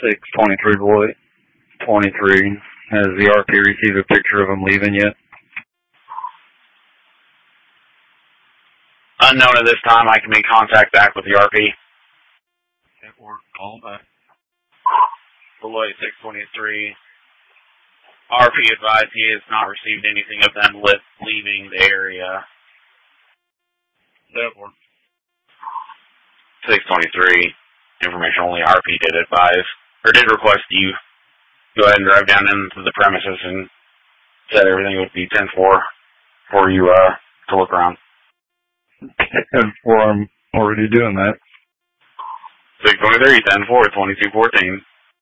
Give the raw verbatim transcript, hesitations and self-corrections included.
six twenty-three Beloit. twenty-three. Has the R P received a picture of him leaving yet? Unknown at this time. I can make contact back with the R P. Or call back. Beloit six twenty-three. R P advised he has not received anything of them li- leaving the area. That works. six twenty-three. Information only R P did advise, or did request you go ahead and drive down into the premises and said everything would be ten four for you uh, to look around. ten four, I'm already doing that. six twenty-three, ten four, twenty-two fourteen.